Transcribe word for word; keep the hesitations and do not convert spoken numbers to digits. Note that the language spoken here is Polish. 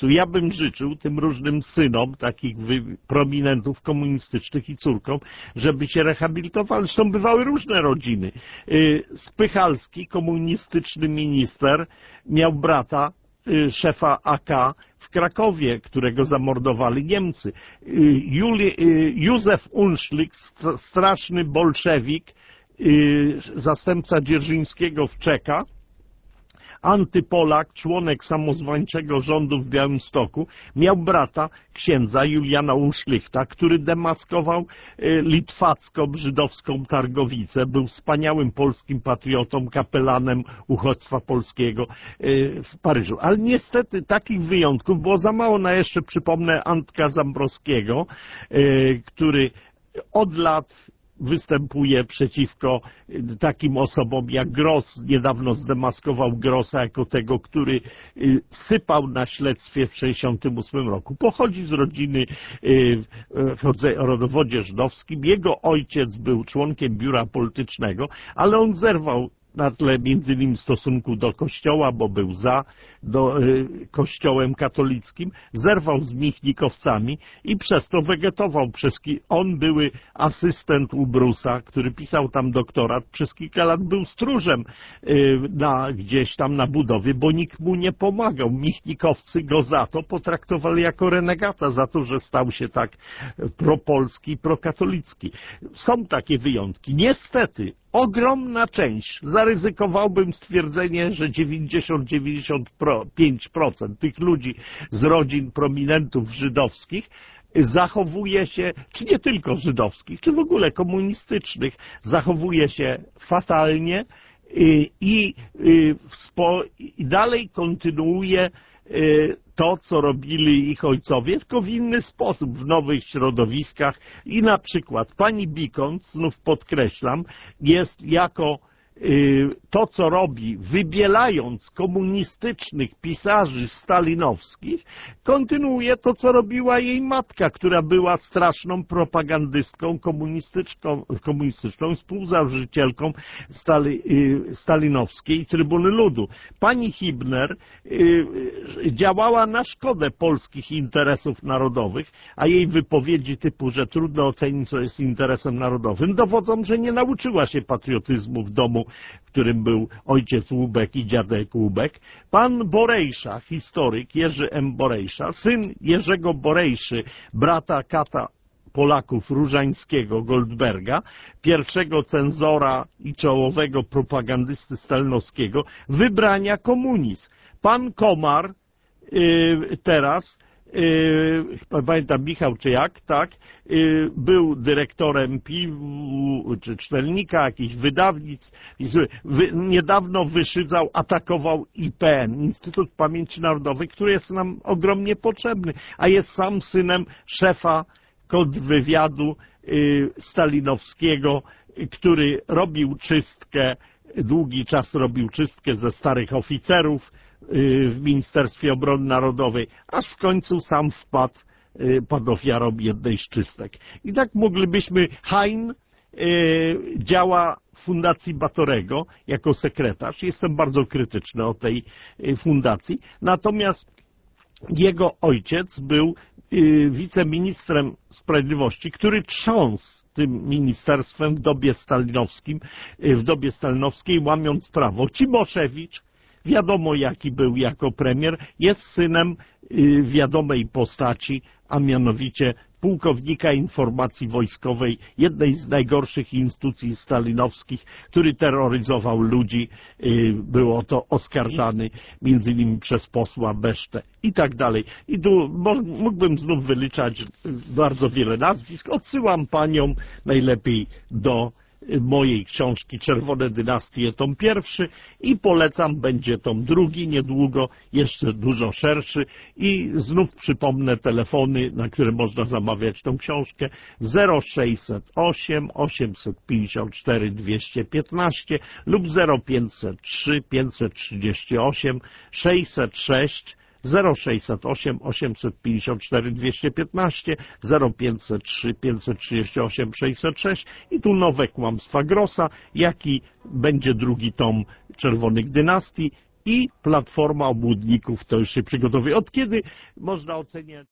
miejscu. Ja bym życzył tym różnym synom takich prominentów komunistycznych i córkom, żeby się rehabilitowali. Zresztą bywały różne rodziny. Spychalski, komunistyczny minister, miał brata, szefa A K w Krakowie, którego zamordowali Niemcy. Juli, Józef Unszlik, straszny bolszewik, zastępca Dzierżyńskiego w Czeka, antypolak, członek samozwańczego rządu w Białymstoku, miał brata, księdza Juliana Unszlichta, który demaskował litwacko-żydowską Targowicę, był wspaniałym polskim patriotą, kapelanem uchodźstwa polskiego w Paryżu. Ale niestety takich wyjątków było za mało. Na jeszcze przypomnę Antka Zambrowskiego, który od lat występuje przeciwko takim osobom jak Gross. Niedawno zdemaskował Grossa jako tego, który sypał na śledztwie w sześćdziesiątym ósmym roku. Pochodzi z rodziny o rodowodzie żydowskim. Jego ojciec był członkiem biura politycznego, ale on zerwał na tle między innymi stosunku do Kościoła, bo był za do, y, Kościołem katolickim, zerwał z michnikowcami i przez to wegetował. Przez ki on były asystent u Brusa, który pisał tam doktorat, przez kilka lat był stróżem y, na, gdzieś tam na budowie, bo nikt mu nie pomagał. Michnikowcy go za to potraktowali jako renegata, za to, że stał się tak propolski, prokatolicki. Są takie wyjątki. Niestety ogromna część, zaryzykowałbym stwierdzenie, że dziewięćdziesiąt do dziewięćdziesięciu pięciu procent tych ludzi z rodzin prominentów żydowskich zachowuje się, czy nie tylko żydowskich, czy w ogóle komunistycznych, zachowuje się fatalnie i, i, i dalej kontynuuje to, co robili ich ojcowie, tylko w inny sposób, w nowych środowiskach. I na przykład pani Bikont, znów podkreślam, jest jako to, co robi, wybielając komunistycznych pisarzy stalinowskich, kontynuuje to, co robiła jej matka, która była straszną propagandystką komunistyczną, komunistyczną współzałożycielką Stali, stalinowskiej Trybuny Ludu. Pani Hibner działała na szkodę polskich interesów narodowych, a jej wypowiedzi typu, że trudno ocenić, co jest interesem narodowym, dowodzą, że nie nauczyła się patriotyzmu w domu, w którym był ojciec Łubek i dziadek Łubek. Pan Borejsza, historyk Jerzy M. Borejsza, syn Jerzego Borejszy, brata Kata Polaków Różańskiego Goldberga, pierwszego cenzora i czołowego propagandysty stalinowskiego, wybrania komunizm. Pan Komar yy, teraz Yy, pamiętam Michał czy jak, tak, yy, był dyrektorem piwu czy czytelnika jakichś wydawnictw, wy, niedawno wyszydzał, atakował I P N, Instytut Pamięci Narodowej, który jest nam ogromnie potrzebny, a jest sam synem szefa kontrwywiadu yy, stalinowskiego, yy, który robił czystkę, długi czas robił czystkę ze starych oficerów w Ministerstwie Obrony Narodowej, aż w końcu sam wpadł, padł ofiarą jednej z czystek. I tak moglibyśmy, Hein działa w Fundacji Batorego jako sekretarz. Jestem bardzo krytyczny o tej fundacji. Natomiast jego ojciec był wiceministrem sprawiedliwości, który trząsł tym ministerstwem w dobie stalinowskim, w dobie stalinowskiej, łamiąc prawo. Cimoszewicz, wiadomo jaki był jako premier, jest synem wiadomej postaci, a mianowicie pułkownika informacji wojskowej, jednej z najgorszych instytucji stalinowskich, który terroryzował ludzi, był o to oskarżany między innymi przez posła Besztę i tak dalej. I tu mógłbym znów wyliczać bardzo wiele nazwisk. Odsyłam paniom najlepiej do mojej książki Czerwone dynastie, tom pierwszy, i polecam, będzie tom drugi niedługo, jeszcze dużo szerszy, i znów przypomnę telefony, na które można zamawiać tą książkę: zero sześćset osiem osiemset pięćdziesiąt cztery dwieście piętnaście lub zero pięćset trzy pięćset trzydzieści osiem sześćset sześć, zero sześćset osiem osiemset pięćdziesiąt cztery dwieście piętnaście, zero pięćset trzy pięćset trzydzieści osiem sześćset sześć i tu nowe kłamstwa Grossa, jaki będzie drugi tom Czerwonych Dynastii i Platforma Obłudników to już się przygotowuje. Od kiedy można oceniać